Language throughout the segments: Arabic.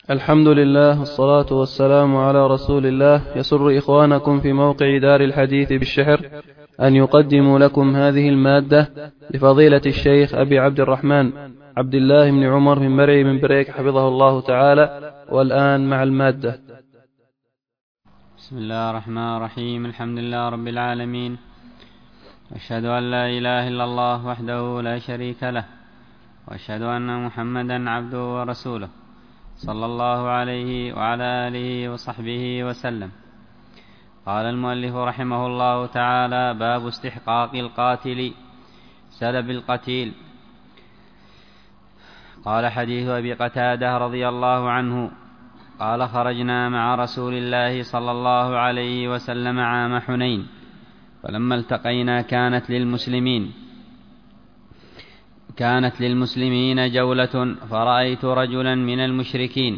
الحمد لله والصلاة والسلام على رسول الله. يسر إخوانكم في موقع دار الحديث بالشحر أن يقدموا لكم هذه المادة لفضيلة الشيخ أبي عبد الرحمن عبد الله بن عمر من مرعي من بريك حفظه الله تعالى. والآن مع المادة. بسم الله الرحمن الرحيم. الحمد لله رب العالمين، أشهد أن لا إله إلا الله وحده لا شريك له، وأشهد أن محمدا عبده ورسوله صلى الله عليه وعلى آله وصحبه وسلم. قال المؤلف رحمه الله تعالى: باب استحقاق القاتل سلب القتيل. قال: حديث أبي قتادة رضي الله عنه قال: خرجنا مع رسول الله صلى الله عليه وسلم عام حنين، فلما التقينا كانت للمسلمين جولة، فرأيت رجلا من المشركين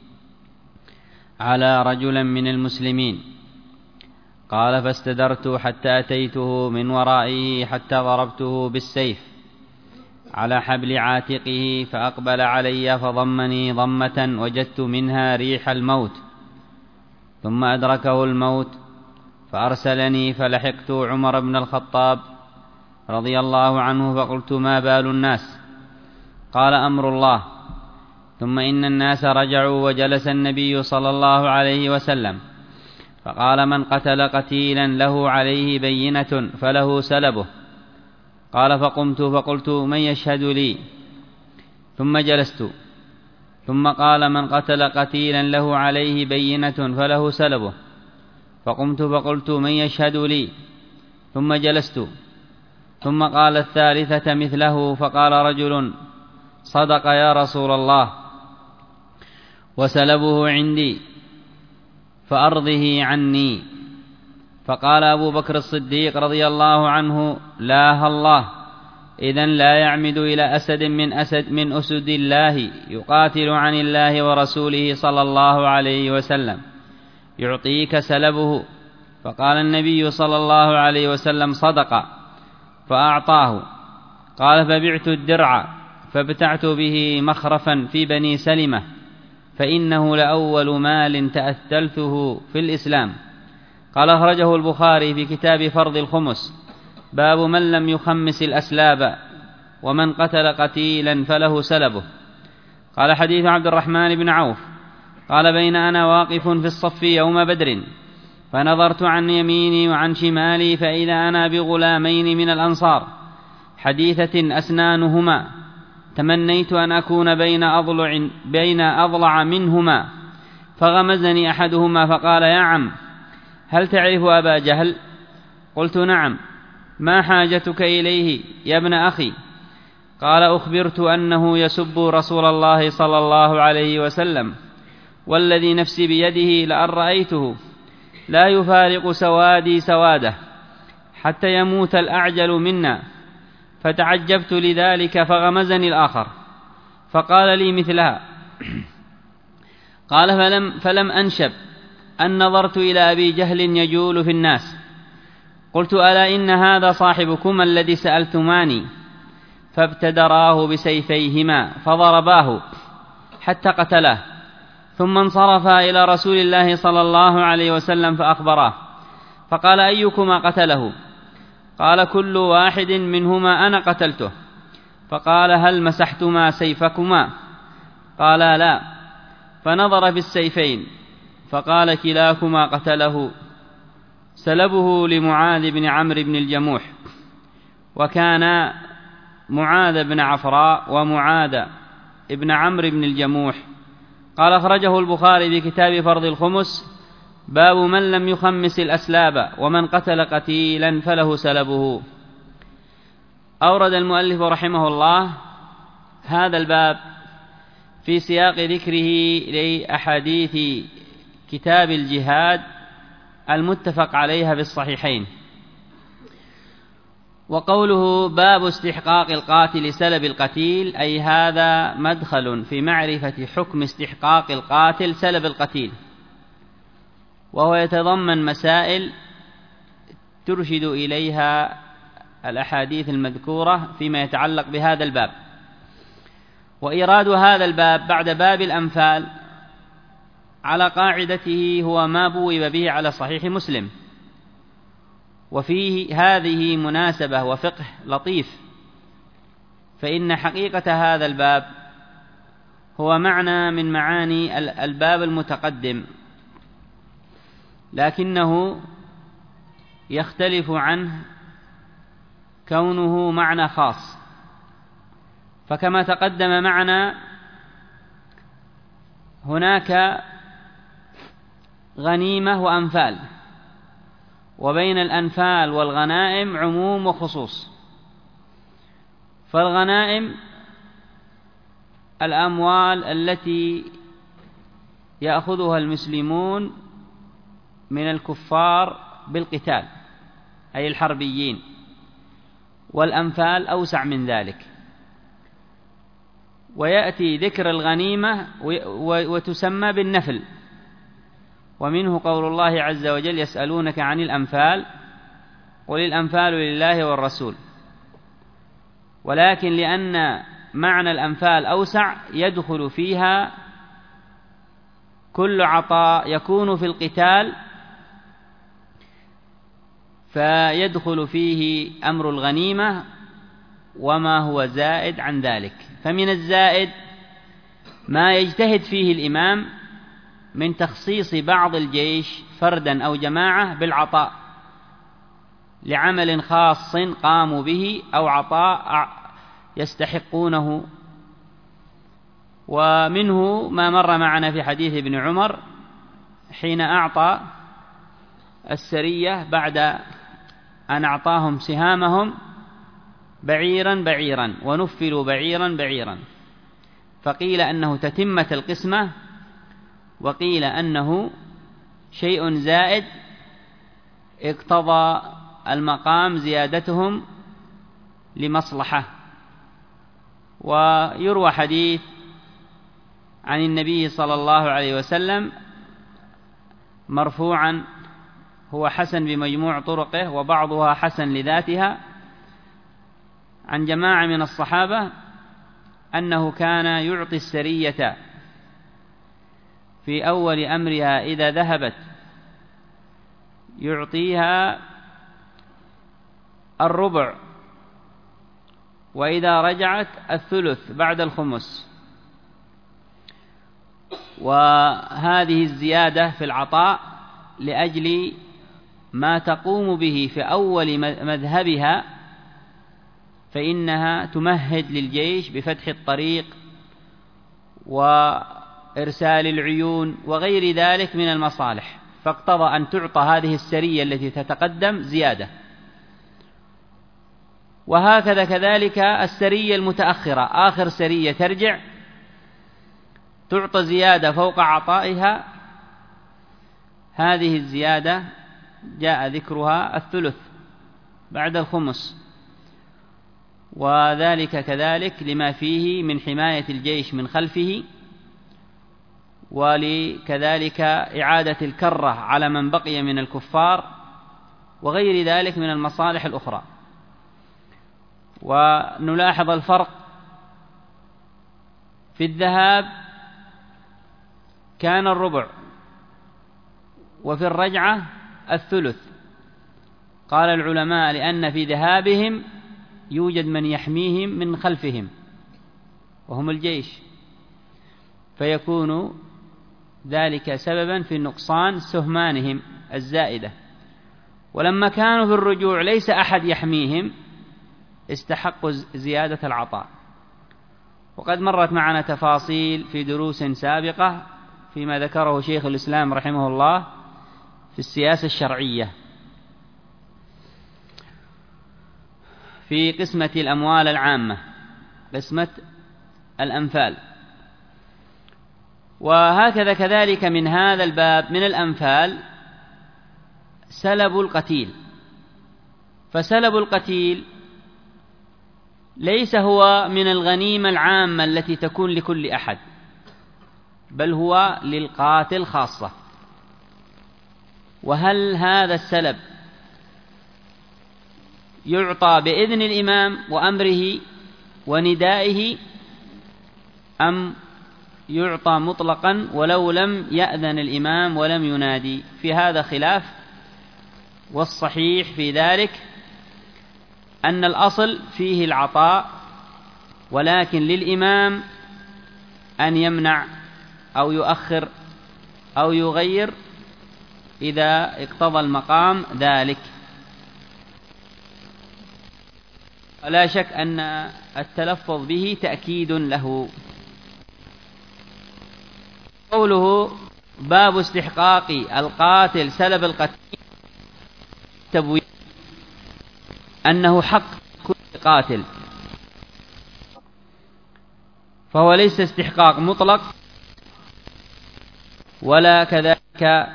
على رجلا من المسلمين. قال: فاستدرت حتى أتيته من ورائه حتى ضربته بالسيف على حبل عاتقه، فأقبل علي فضمني ضمة وجدت منها ريح الموت، ثم أدركه الموت فأرسلني، فلحقت عمر بن الخطاب رضي الله عنه فقلت: ما بال الناس؟ قال: أمر الله. ثم إن الناس رجعوا، وجلس النبي صلى الله عليه وسلم فقال: من قتل قتيلا له عليه بينة فله سلبه. قال: فقمت فقلت: من يشهد لي؟ ثم جلست. ثم قال: من قتل قتيلا له عليه بينة فله سلبه. فقمت فقلت: من يشهد لي؟ ثم جلست. ثم قال الثالثة مثله، فقال رجل: صدق يا رسول الله، وسلبه عندي فأرضه عني. فقال أبو بكر الصديق رضي الله عنه: لا الله، إذن لا يعمد إلى أسد من أسد الله يقاتل عن الله ورسوله صلى الله عليه وسلم يعطيك سلبه. فقال النبي صلى الله عليه وسلم: صدق، فأعطاه. قال: فبعت الدرع فابتعت به مخرفا في بني سلمة، فإنه لأول مال تأثلته في الإسلام. قال: أخرجه البخاري في كتاب فرض الخمس، باب من لم يخمس الأسلاب ومن قتل قتيلا فله سلبه. قال: حديث عبد الرحمن بن عوف قال: بين أنا واقف في الصف يوم بدر، فنظرت عن يميني وعن شمالي، فإذا أنا بغلامين من الأنصار حديثة أسنانهما، تمنيت أن أكون بين أضلع منهما، فغمزني أحدهما فقال: يا عم، هل تعرف أبا جهل؟ قلت: نعم. ما حاجتك إليه يا ابن أخي؟ قال: أخبرت أنه يسب رسول الله صلى الله عليه وسلم، والذي نفسي بيده لأن رأيته لا يفارق سوادي سواده حتى يموت الأعجل منا. فتعجبت لذلك، فغمزني الآخر فقال لي مثلها. قال: فلم أنشب أن نظرت إلى أبي جهل يجول في الناس، قلت: ألا إن هذا صاحبكم الذي سألتماني؟ فابتدراه بسيفيهما فضرباه حتى قتلاه، ثم انصرفا إلى رسول الله صلى الله عليه وسلم فأخبراه، فقال: أيكما قتله؟ قال: كل واحد منهما أنا قتلته. فقال: هل مسحتما سيفكما؟ قال: لا. فنظر في السيفين فقال: كلاكما قتله. سلبه لمعاذ بن عمرو بن الجموح، وكان معاذ بن عفراء ومعاذ بن عمرو بن الجموح. قال: أخرجه البخاري في كتاب فرض الخمس، باب من لم يخمس الأسلاب ومن قتل قتيلا فله سلبه. أورد المؤلف رحمه الله هذا الباب في سياق ذكره لأحاديث كتاب الجهاد المتفق عليها في الصحيحين. وقوله باب استحقاق القاتل سلب القتيل، أي هذا مدخل في معرفة حكم استحقاق القاتل سلب القتيل، وهو يتضمن مسائل ترشد إليها الأحاديث المذكورة فيما يتعلق بهذا الباب. وإيراد هذا الباب بعد باب الأنفال على قاعدته هو ما بوب به على صحيح مسلم. وفيه هذه مناسبة وفقه لطيف، فإن حقيقة هذا الباب هو معنى من معاني الباب المتقدم، لكنه يختلف عنه كونه معنى خاص. فكما تقدم معنا هناك غنيمة وأنفال، وبين الأنفال والغنائم عموم وخصوص. فالغنائم الأموال التي يأخذها المسلمون من الكفار بالقتال، أي الحربيين، والأنفال أوسع من ذلك. ويأتي ذكر الغنيمة وتسمى بالنفل، ومنه قول الله عز وجل: يسألونك عن الأنفال قل الأنفال لله والرسول. ولكن لأن معنى الأنفال أوسع يدخل فيها كل عطاء يكون في القتال، فيدخل فيه أمر الغنيمة وما هو زائد عن ذلك. فمن الزائد ما يجتهد فيه الإمام من تخصيص بعض الجيش فردا أو جماعة بالعطاء لعمل خاص قاموا به أو عطاء يستحقونه. ومنه ما مر معنا في حديث ابن عمر حين أعطى السرية بعد أن أعطاهم سهامهم بعيرا بعيرا ونفلوا بعيرا بعيرا، فقيل أنه تتمة القسمة، وقيل أنه شيء زائد اقتضى المقام زيادتهم لمصلحة. ويروى حديث عن النبي صلى الله عليه وسلم مرفوعا هو حسن بمجموع طرقه وبعضها حسن لذاتها عن جماعة من الصحابة أنه كان يعطي السرية في أول أمرها إذا ذهبت يعطيها الربع، وإذا رجعت الثلث بعد الخمس. وهذه الزيادة في العطاء لأجل ما تقوم به في أول مذهبها، فإنها تمهد للجيش بفتح الطريق وإرسال العيون وغير ذلك من المصالح، فاقتضى أن تعطى هذه السرية التي تتقدم زيادة. وهكذا كذلك السرية المتأخرة، آخر سرية ترجع تعطى زيادة فوق عطائها. هذه الزيادة جاء ذكرها الثلث بعد الخمس، وذلك كذلك لما فيه من حماية الجيش من خلفه، ولكذلك إعادة الكرة على من بقي من الكفار وغير ذلك من المصالح الأخرى. ونلاحظ الفرق في الذهاب كان الربع، وفي الرجعة الثلث. قال العلماء لأن في ذهابهم يوجد من يحميهم من خلفهم وهم الجيش، فيكون ذلك سببا في نقصان سهمانهم الزائدة. ولما كانوا في الرجوع ليس أحد يحميهم استحقوا زيادة العطاء. وقد مرت معنا تفاصيل في دروس سابقة فيما ذكره شيخ الإسلام رحمه الله في السياسة الشرعية في قسمة الأموال العامة، قسمة الأنفال. وهكذا كذلك من هذا الباب من الأنفال سلب القتيل. فسلب القتيل ليس هو من الغنيمة العامة التي تكون لكل أحد، بل هو للقاتل خاصة. وهل هذا السلب يعطى بإذن الإمام وأمره وندائه، أم يعطى مطلقا ولو لم يأذن الإمام ولم ينادي، في هذا خلاف، والصحيح في ذلك أن الأصل فيه العطاء، ولكن للإمام أن يمنع أو يؤخر أو يغير إذا اقتضى المقام ذلك. لا شك أن التلفظ به تأكيد له. قوله باب استحقاق القاتل سلب القتيل تبويب أنه حق كل قاتل، فهو ليس استحقاق مطلق، ولا كذلك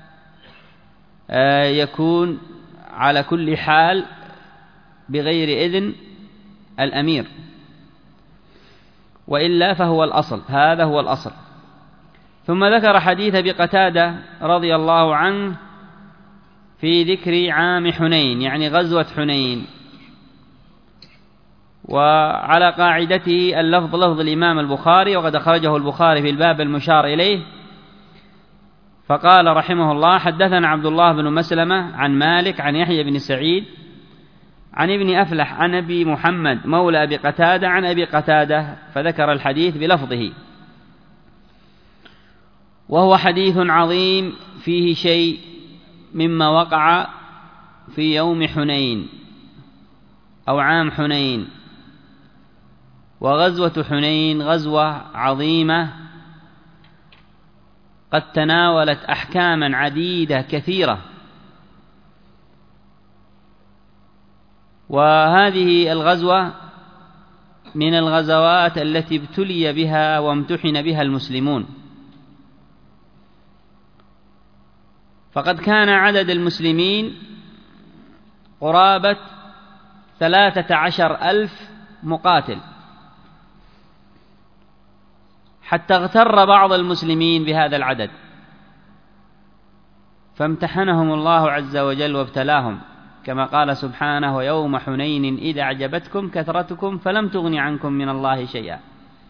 يكون على كل حال بغير إذن الأمير، وإلا فهو الأصل، هذا هو الأصل. ثم ذكر حديث أبي قتادة رضي الله عنه في ذكر عام حنين، يعني غزوة حنين، وعلى قاعدته اللفظ لفظ الإمام البخاري، وقد أخرجه البخاري في الباب المشار إليه. فقال رحمه الله: حدثنا عبد الله بن مسلمة عن مالك عن يحيى بن سعيد عن ابن أفلح عن أبي محمد مولى أبي قتادة عن أبي قتادة، فذكر الحديث بلفظه. وهو حديث عظيم فيه شيء مما وقع في يوم حنين أو عام حنين. وغزوة حنين غزوة عظيمة قد تناولت أحكاما عديدة كثيرة، وهذه الغزوة من الغزوات التي ابتلي بها وامتحن بها المسلمون. فقد كان عدد المسلمين قرابة 13,000 مقاتل، حتى اغتر بعض المسلمين بهذا العدد، فامتحنهم الله عز وجل وابتلاهم، كما قال سبحانه: ويوم حنين إذ أعجبتكم كثرتكم فلم تغن عنكم من الله شيئا.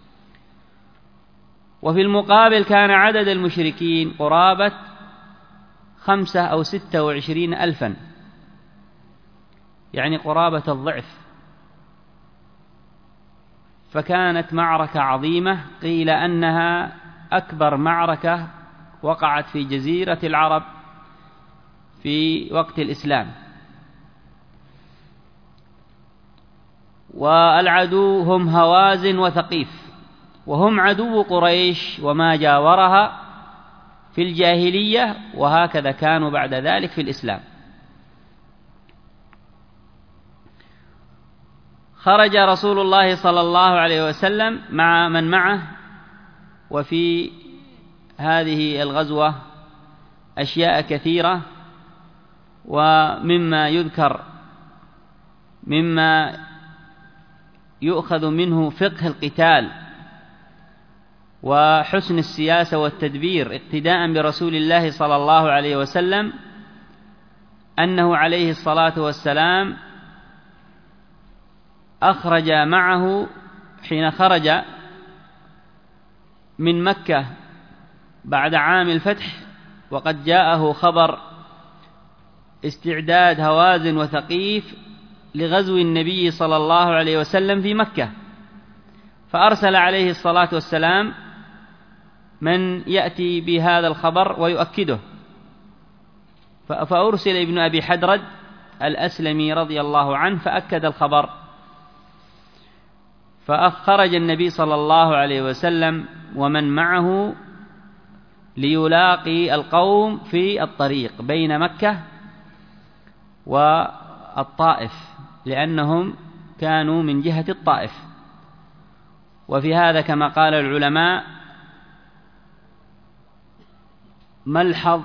وفي المقابل كان عدد المشركين قرابة 5 أو 26 ألفا، يعني قرابة الضعف. فكانت معركة عظيمة، قيل أنها أكبر معركة وقعت في جزيرة العرب في وقت الإسلام. والعدو هم هوازن وثقيف، وهم عدو قريش وما جاورها في الجاهلية، وهكذا كانوا بعد ذلك في الإسلام. خرج رسول الله صلى الله عليه وسلم مع من معه، وفي هذه الغزوة أشياء كثيرة، ومما يذكر مما يؤخذ منه فقه القتال وحسن السياسة والتدبير اقتداء برسول الله صلى الله عليه وسلم، أنه عليه الصلاة والسلام أخرج معه حين خرج من مكة بعد عام الفتح، وقد جاءه خبر استعداد هوازن وثقيف لغزو النبي صلى الله عليه وسلم في مكة، فأرسل عليه الصلاة والسلام من يأتي بهذا الخبر ويؤكده، فأرسل ابن أبي حدرد الأسلمي رضي الله عنه فأكد الخبر. فخرج النبي صلى الله عليه وسلم ومن معه ليلاقي القوم في الطريق بين مكة والطائف، لأنهم كانوا من جهة الطائف. وفي هذا كما قال العلماء ملحظ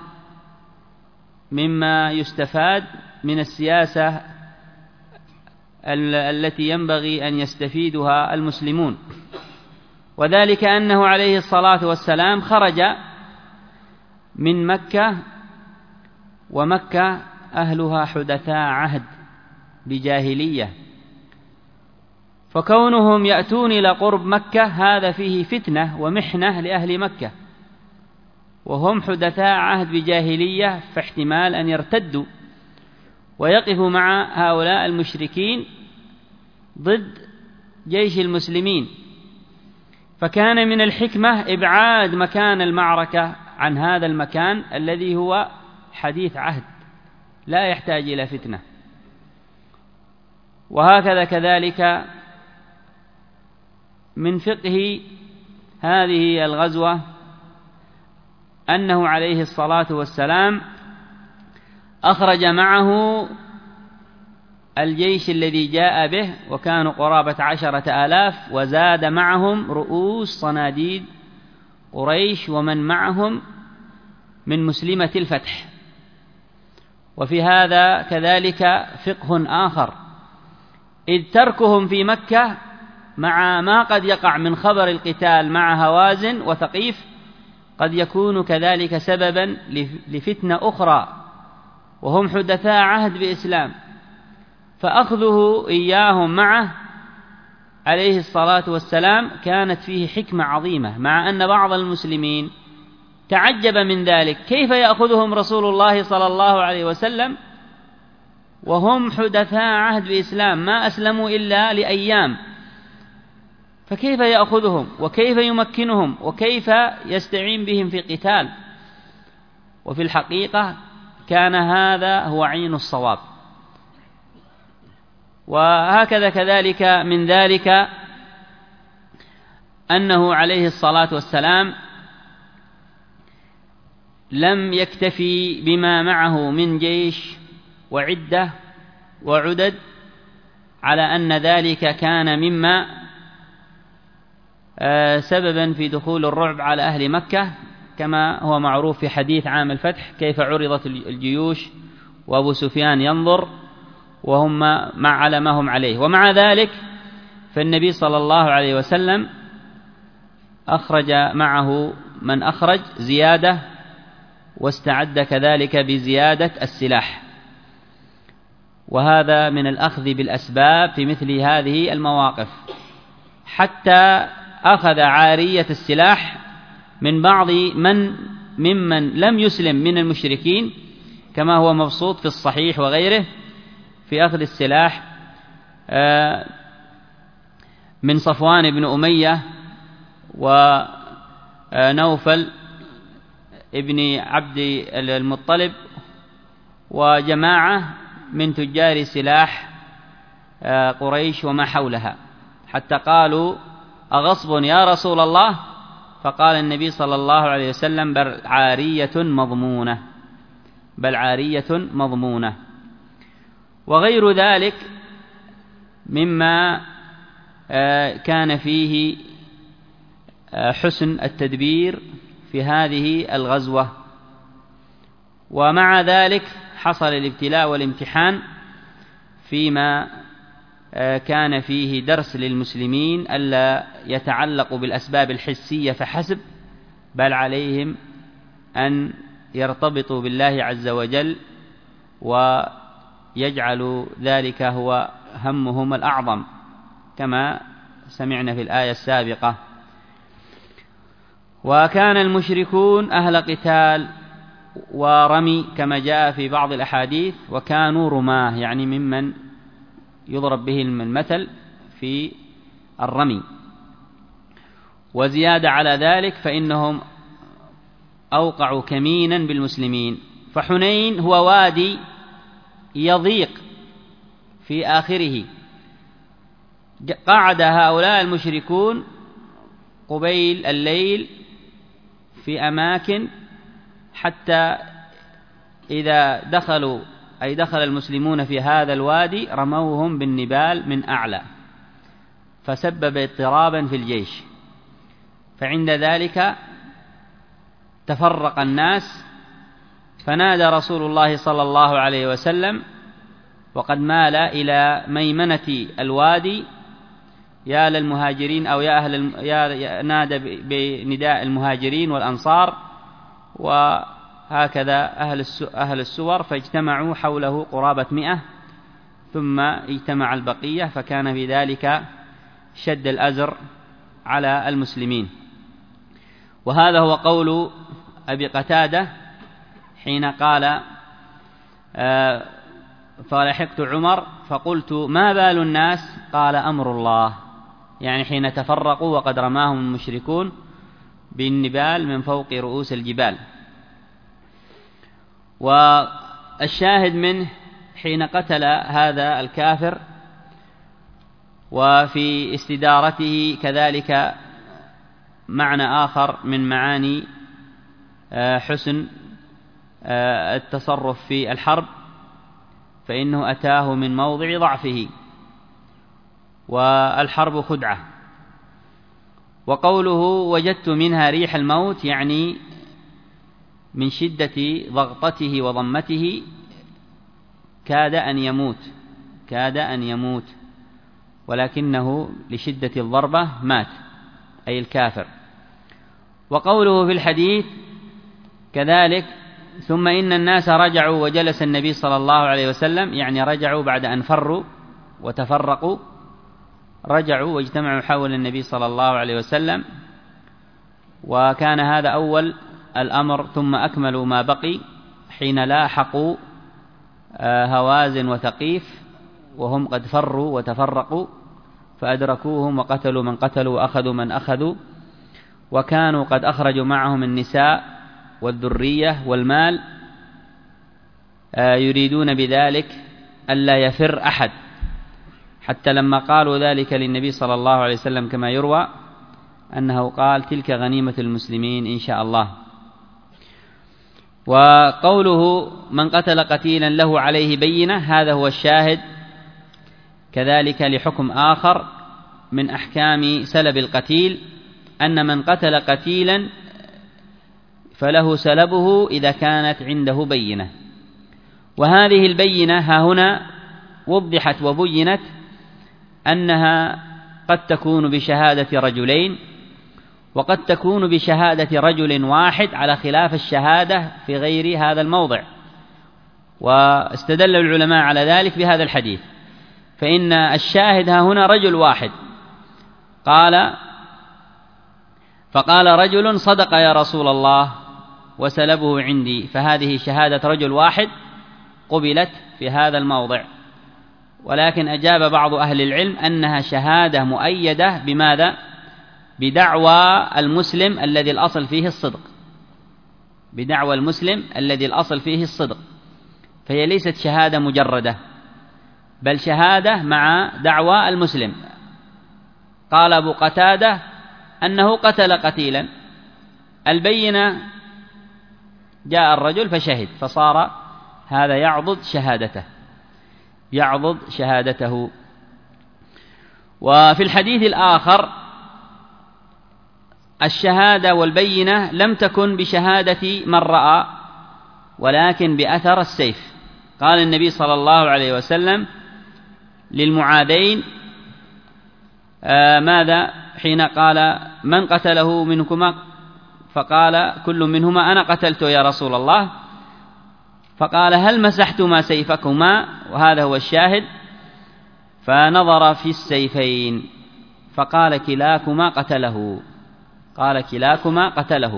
مما يستفاد من السياسة التي ينبغي أن يستفيدها المسلمون، وذلك أنه عليه الصلاة والسلام خرج من مكة، ومكة أهلها حدثاء عهد بجاهلية، فكونهم يأتون إلى قرب مكة هذا فيه فتنة ومحنة لأهل مكة، وهم حدثاء عهد بجاهلية، فاحتمال أن يرتدوا ويقفوا مع هؤلاء المشركين ضد جيش المسلمين. فكان من الحكمة إبعاد مكان المعركة عن هذا المكان الذي هو حديث عهد لا يحتاج إلى فتنة. وهكذا كذلك من فقه هذه الغزوة أنه عليه الصلاة والسلام أخرج معه الجيش الذي جاء به، وكانوا قرابة 10,000، وزاد معهم رؤوس صناديد قريش ومن معهم من مسلمة الفتح. وفي هذا كذلك فقه آخر، إذ تركهم في مكة مع ما قد يقع من خبر القتال مع هوازن وثقيف قد يكون كذلك سببا لفتنة أخرى، وهم حدثاء عهد بإسلام، فأخذه إياهم معه عليه الصلاة والسلام كانت فيه حكمة عظيمة، مع أن بعض المسلمين تعجب من ذلك، كيف يأخذهم رسول الله صلى الله عليه وسلم وهم حدثاء عهد بإسلام ما أسلموا إلا لأيام، فكيف يأخذهم وكيف يمكنهم وكيف يستعين بهم في قتال؟ وفي الحقيقة كان هذا هو عين الصواب. وهكذا كذلك من ذلك أنه عليه الصلاة والسلام لم يكتفي بما معه من جيش وعدة وعدد، على أن ذلك كان مما سببا في دخول الرعب على أهل مكة، كما هو معروف في حديث عام الفتح كيف عرضت الجيوش وأبو سفيان ينظر وهم على ما هم عليه. ومع ذلك فالنبي صلى الله عليه وسلم أخرج معه من أخرج زيادة، واستعد كذلك بزيادة السلاح، وهذا من الأخذ بالأسباب في مثل هذه المواقف، حتى أخذ عارية السلاح من بعض ممن لم يسلم من المشركين، كما هو مبسوط في الصحيح وغيره في أخذ السلاح من صفوان بن أمية ونوفل ابن عبد المطلب وجماعة من تجار سلاح قريش وما حولها، حتى قالوا أغصب يا رسول الله؟ فقال النبي صلى الله عليه وسلم بل عارية مضمونة، بل عارية مضمونة. وغير ذلك مما كان فيه حسن التدبير في هذه الغزوة. ومع ذلك حصل الابتلاء والامتحان فيما كان فيه درس للمسلمين ألا يتعلقوا بالأسباب الحسية فحسب، بل عليهم أن يرتبطوا بالله عز وجل ويجعلوا ذلك هو همهم الأعظم، كما سمعنا في الآية السابقة. وكان المشركون أهل قتال ورمي كما جاء في بعض الأحاديث، وكانوا رماه يعني ممن يضرب به المثل في الرمي. وزيادة على ذلك فإنهم أوقعوا كمينا بالمسلمين. فحنين هو وادي يضيق في آخره، قعد هؤلاء المشركون قبيل الليل في أماكن حتى إذا دخلوا أي دخل المسلمون في هذا الوادي رموهم بالنبال من أعلى، فسبب اضطرابا في الجيش. فعند ذلك تفرق الناس، فنادى رسول الله صلى الله عليه وسلم وقد مال إلى ميمنة الوادي يا للمهاجرين أو يا نادى بنداء المهاجرين والأنصار، وهكذا أهل السور، فاجتمعوا حوله قرابة 100، ثم اجتمع البقية، فكان في ذلك شد الأزر على المسلمين. وهذا هو قول أبي قتادة حين قال فلحقت عمر فقلت ما بال الناس؟ قال أمر الله، يعني حين تفرقوا وقد رماهم المشركون بالنبال من فوق رؤوس الجبال. والشاهد منه حين قتل هذا الكافر، وفي استدارته كذلك معنى آخر من معاني حسن التصرف في الحرب، فإنه أتاه من موضع ضعفه، والحرب خدعة. وقوله وجدت منها ريح الموت، يعني من شدة ضغطته وضمته كاد أن يموت، ولكنه لشدة الضربة مات، أي الكافر. وقوله في الحديث كذلك ثم إن الناس رجعوا وجلس النبي صلى الله عليه وسلم، يعني رجعوا بعد أن فروا وتفرقوا، رجعوا واجتمعوا حول النبي صلى الله عليه وسلم، وكان هذا أول الأمر، ثم أكملوا ما بقي حين لاحقوا هوازن وثقيف وهم قد فروا وتفرقوا، فأدركوهم وقتلوا من قتلوا وأخذوا من أخذوا، وكانوا قد أخرجوا معهم النساء والذرية والمال، يريدون بذلك ألا يفر أحد، حتى لما قالوا ذلك للنبي صلى الله عليه وسلم كما يروى أنه قال تلك غنيمة المسلمين إن شاء الله. وقوله من قتل قتيلا له عليه بينة، هذا هو الشاهد كذلك لحكم آخر من أحكام سلب القتيل، أن من قتل قتيلا فله سلبه إذا كانت عنده بينة. وهذه البينة ها هنا وضحت وبينت أنها قد تكون بشهادة رجلين، وقد تكون بشهادة رجل واحد، على خلاف الشهادة في غير هذا الموضع. واستدل العلماء على ذلك بهذا الحديث، فإن الشاهد ها هنا رجل واحد، فقال رجل صدق يا رسول الله وسلبه عندي، فهذه شهادة رجل واحد قبلت في هذا الموضع. ولكن أجاب بعض أهل العلم أنها شهادة مؤيدة بماذا؟ بدعوى المسلم الذي الأصل فيه الصدق، بدعوى المسلم الذي الأصل فيه الصدق، فهي ليست شهادة مجردة، بل شهادة مع دعوى المسلم. قال أبو قتادة أنه قتل قتيلا، البينة جاء الرجل فشهد، فصار هذا يعضد شهادته. وفي الحديث الآخر الشهادة والبينة لم تكن بشهادة من رأى، ولكن بأثر السيف. قال النبي صلى الله عليه وسلم للمعاذين ماذا حين قال من قتله منكما؟ فقال كل منهما أنا قتلته يا رسول الله. فقال هل مسحتما سيفكما؟ وهذا هو الشاهد. فنظر في السيفين فقال كلاكما قتله،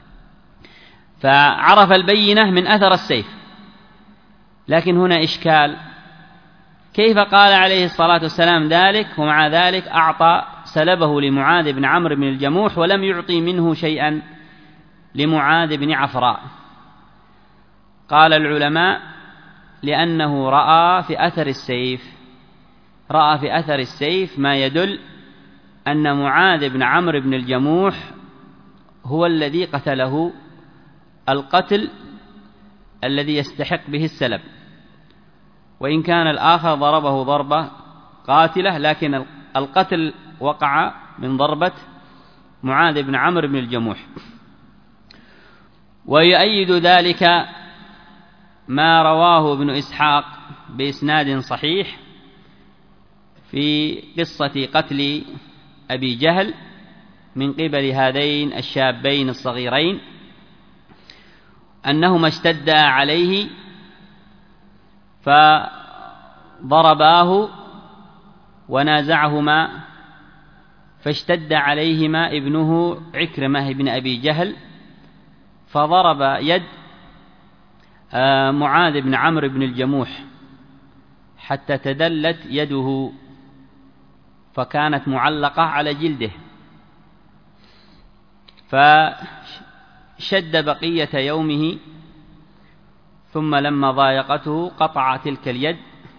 فعرف البينة من أثر السيف. لكن هنا إشكال، كيف قال عليه الصلاة والسلام ذلك ومع ذلك أعطى سلبه لمعاذ بن عمرو بن الجموح ولم يعطي منه شيئا لمعاذ بن عفراء؟ قال العلماء لأنه رأى في أثر السيف ما يدل أن معاذ بن عمرو بن الجموح هو الذي قتله القتل الذي يستحق به السلب، وإن كان الآخر ضربه ضربة قاتلة، لكن القتل وقع من ضربة معاذ بن عمرو بن الجموح. ويؤيد ذلك ما رواه ابن إسحاق بإسناد صحيح في قصة قتل أبي جهل من قبل هذين الشابين الصغيرين، أنهما اشتدا عليه فضرباه ونازعهما فاشتد عليهما ابنه عكرمة بن أبي جهل، فضرب يد معاذ بن عمرو بن الجموح حتى تدلت يده، فكانت معلقة على جلده، فشد بقية يومه، ثم لما ضايقته قطع تلك اليد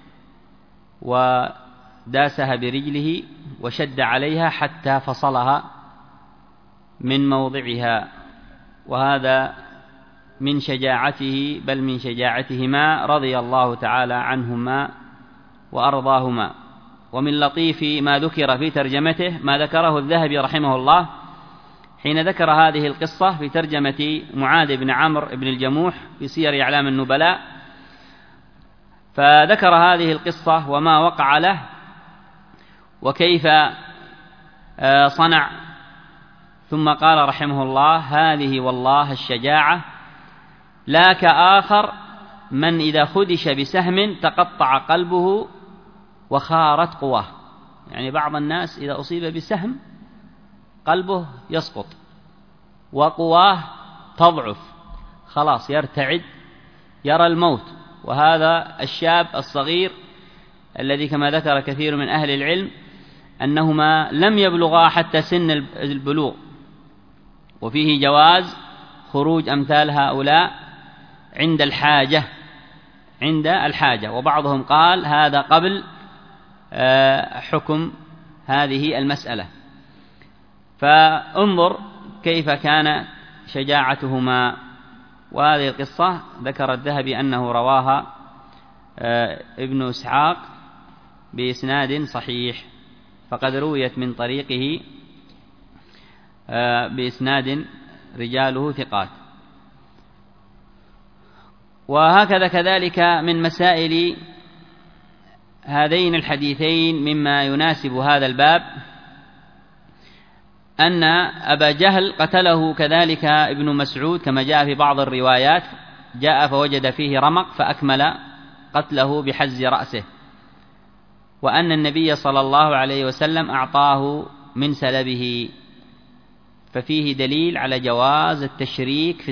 وداسها برجله وشد عليها حتى فصلها من موضعها. وهذا من شجاعته، بل من شجاعتهما رضي الله تعالى عنهما وأرضاهما. ومن لطيف ما ذكر في ترجمته ما ذكره الذهبي رحمه الله حين ذكر هذه القصة في ترجمة معاذ بن عمرو بن الجموح في سير أعلام النبلاء، فذكر هذه القصة وما وقع له وكيف صنع، ثم قال رحمه الله: هذه والله الشجاعة لا كآخر من إذا خدش بسهم تقطع قلبه وخارت قواه. يعني بعض الناس إذا أصيب بسهم قلبه يسقط وقواه تضعف، خلاص يرتعد، يرى الموت. وهذا الشاب الصغير الذي كما ذكر كثير من أهل العلم أنهما لم يبلغا حتى سن البلوغ، وفيه جواز خروج أمثال هؤلاء عند الحاجة، وبعضهم قال هذا قبل حكم هذه المسألة. فانظر كيف كان شجاعتهما. وهذه القصة ذكر الذهبي أنه رواها ابن إسحاق بإسناد صحيح، فقد رويت من طريقه بإسناد رجاله ثقات. وهكذا كذلك من مسائل هذين الحديثين مما يناسب هذا الباب أن أبا جهل قتله كذلك ابن مسعود كما جاء في بعض الروايات، جاء فوجد فيه رمق فأكمل قتله بحز رأسه، وأن النبي صلى الله عليه وسلم أعطاه من سلبه، ففيه دليل على جواز التشريك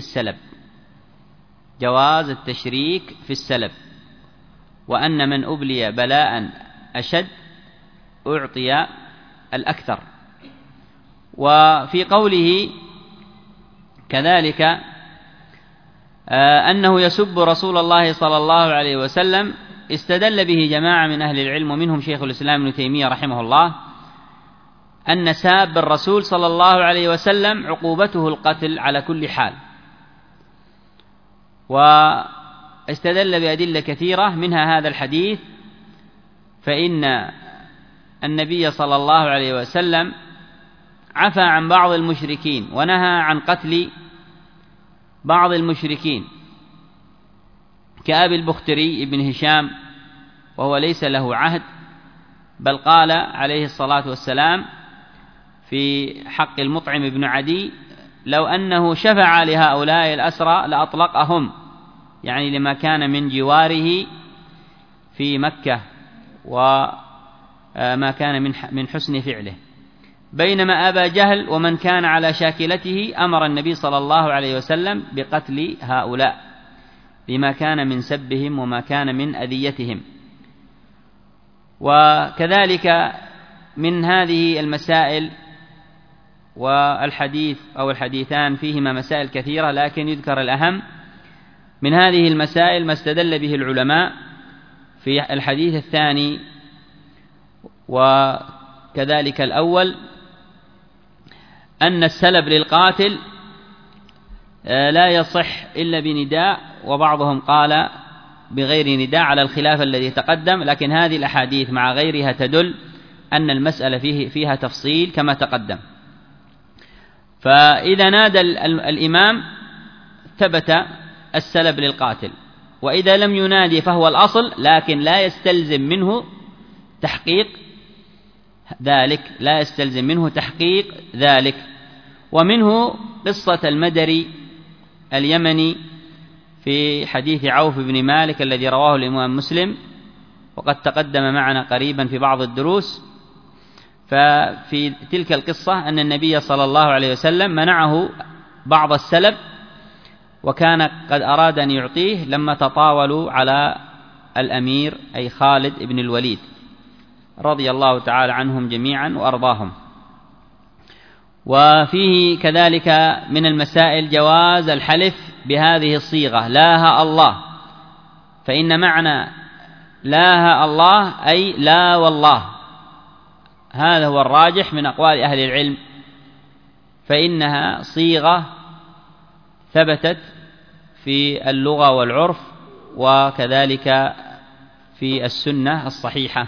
في السلب، وأن من أبلي بلاء أشد أعطي الأكثر. وفي قوله كذلك أنه يسب رسول الله صلى الله عليه وسلم استدل به جماعة من أهل العلم ومنهم شيخ الإسلام ابن تيمية رحمه الله أن ساب الرسول صلى الله عليه وسلم عقوبته القتل على كل حال، واستدل بأدلة كثيرة منها هذا الحديث، فإن النبي صلى الله عليه وسلم عفى عن بعض المشركين ونهى عن قتل بعض المشركين كأبي البختري ابن هشام، وهو ليس له عهد، بل قال عليه الصلاة والسلام في حق المطعم بن عدي: لو أنه شفع لهؤلاء الأسرى لأطلقهم، يعني لما كان من جواره في مكة وما كان من حسن فعله. بينما أبا جهل ومن كان على شاكلته أمر النبي صلى الله عليه وسلم بقتل هؤلاء لما كان من سبهم وما كان من أذيتهم. وكذلك من هذه المسائل، والحديث أو الحديثان فيهما مسائل كثيرة، لكن يذكر الأهم من هذه المسائل ما استدل به العلماء في الحديث الثاني وكذلك الأول، أن السلب للقاتل لا يصح إلا بنداء، وبعضهم قال بغير نداء على الخلاف الذي تقدم، لكن هذه الأحاديث مع غيرها تدل أن المسألة فيها تفصيل كما تقدم. فإذا نادى الإمام ثبت السلب للقاتل، وإذا لم ينادي فهو الأصل، لكن لا يستلزم منه تحقيق ذلك. ومنه قصة المدري اليمني في حديث عوف بن مالك الذي رواه الإمام مسلم، وقد تقدم معنا قريبا في بعض الدروس، ففي تلك القصة أن النبي صلى الله عليه وسلم منعه بعض السلب، وكان قد أراد أن يعطيه لما تطاولوا على الأمير أي خالد بن الوليد رضي الله تعالى عنهم جميعا وأرضاهم. وفيه كذلك من المسائل جواز الحلف بهذه الصيغة لا الله، فإن معنى لا الله أي لا والله، هذا هو الراجح من أقوال أهل العلم، فإنها صيغة ثبتت في اللغة والعرف وكذلك في السنة الصحيحة.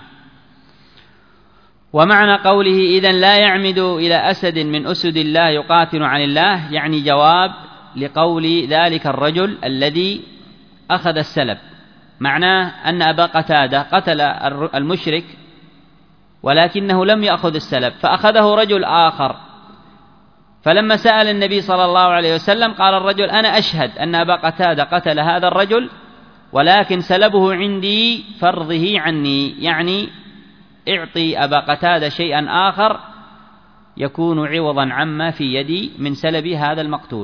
ومعنى قوله إذن لا يعمد إلى أسد من أسد الله يقاتل عن الله، يعني جواب لقول ذلك الرجل الذي أخذ السلب. معناه أن أبا قتادة قتل المشرك ولكنه لم يأخذ السلب، فأخذه رجل آخر، فلما سأل النبي صلى الله عليه وسلم قال الرجل أنا أشهد أن أبا قتادة قتل هذا الرجل ولكن سلبه عندي فرضه عني، يعني اعطي أبا قتادة شيئا آخر يكون عوضا عما في يدي من سلب هذا المقتول.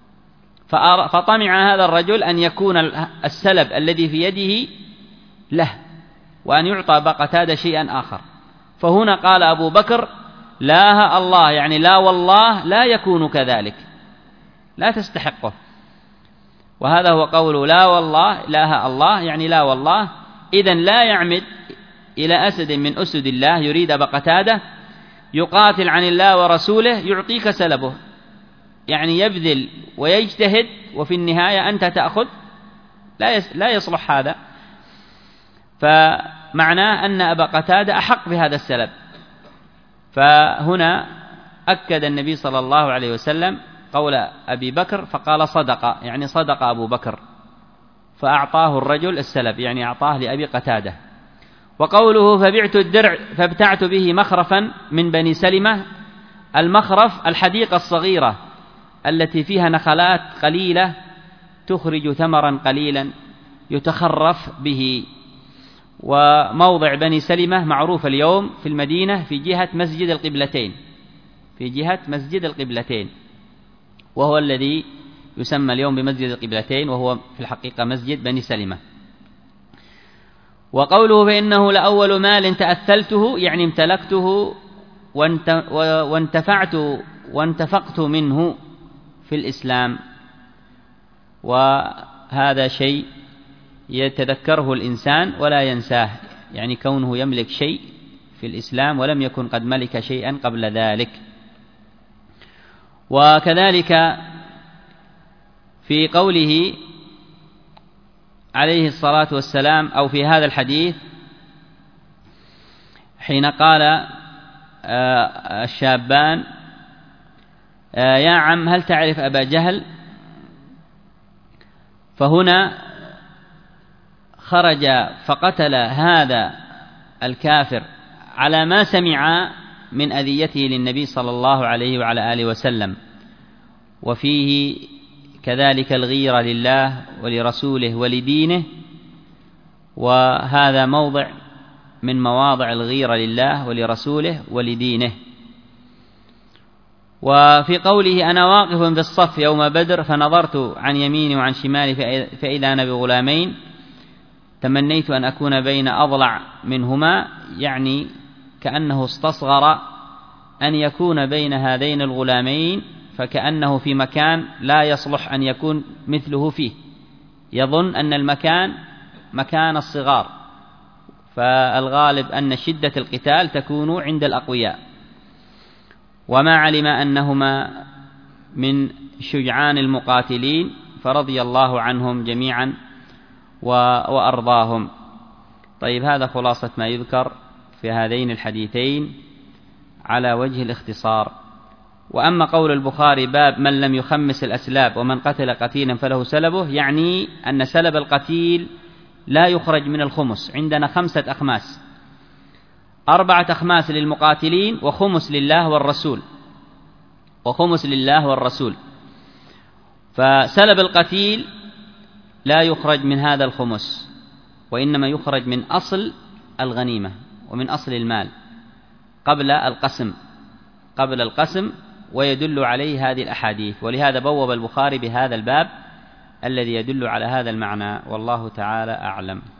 فطمع هذا الرجل أن يكون السلب الذي في يده له وأن يعطى أبا قتادة شيئا آخر، فهنا قال أبو بكر لا الله، يعني لا والله لا يكون كذلك، لا تستحقه. وهذا هو قول لا والله لا الله، يعني لا والله. إذن لا يعمد إلى أسد من أسد الله، يريد أبا قتادة يقاتل عن الله ورسوله يعطيك سلبه، يعني يبذل ويجتهد وفي النهاية أنت تأخذ، لا يصلح هذا. فمعناه أن أبا قتادة أحق بهذا السلب. فهنا أكد النبي صلى الله عليه وسلم قول أبي بكر فقال صدق، يعني صدق أبو بكر، فأعطاه الرجل السلب، يعني أعطاه لأبي قتادة. وقوله فبعت الدرع فابتعت به مخرفا من بني سلمة، المخرف الحديقة الصغيرة التي فيها نخلات قليلة تخرج ثمرا قليلا يتخرف به. وموضع بني سلمة معروف اليوم في المدينة في جهة مسجد القبلتين، في جهة مسجد القبلتين، وهو الذي يسمى اليوم بمسجد القبلتين، وهو في الحقيقة مسجد بني سلمة. وقوله فإنه لأول مال تأثلته، يعني امتلكته وانتفقت منه في الإسلام. وهذا شيء يتذكره الإنسان ولا ينساه، يعني كونه يملك شيء في الإسلام ولم يكن قد ملك شيئا قبل ذلك. وكذلك في قوله عليه الصلاة والسلام أو في هذا الحديث حين قال الشابان يا عم هل تعرف أبا جهل، فهنا خرج فقتل هذا الكافر على ما سمع من أذيته للنبي صلى الله عليه وعلى آله وسلم، وفيه كذلك الغيرة لله ولرسوله ولدينه، وهذا موضع من مواضع الغيرة لله ولرسوله ولدينه. وفي قوله أنا واقف بالصف يوم بدر فنظرت عن يميني وعن شمالي فإذا أنا بغلامين تمنيت أن أكون بين أضلع منهما، يعني كأنه استصغر أن يكون بين هذين الغلامين، فكأنه في مكان لا يصلح أن يكون مثله فيه، يظن أن المكان مكان الصغار، فالغالب أن شدة القتال تكون عند الأقوياء، وما علم أنهما من شجعان المقاتلين فرضي الله عنهم جميعا وأرضاهم. طيب، هذا خلاصة ما يذكر في هذين الحديثين على وجه الاختصار. وأما قول البخاري باب من لم يخمس الأسلاب ومن قتل قتيلا فله سلبه، يعني أن سلب القتيل لا يخرج من الخمس. عندنا 5 أخماس، 4 أخماس للمقاتلين وخمس لله والرسول، وخمس لله والرسول. فسلب القتيل لا يخرج من هذا الخمس، وإنما يخرج من أصل الغنيمة ومن أصل المال. قبل القسم، ويدل عليه هذه الأحاديث، ولهذا بوب البخاري بهذا الباب الذي يدل على هذا المعنى، والله تعالى أعلم.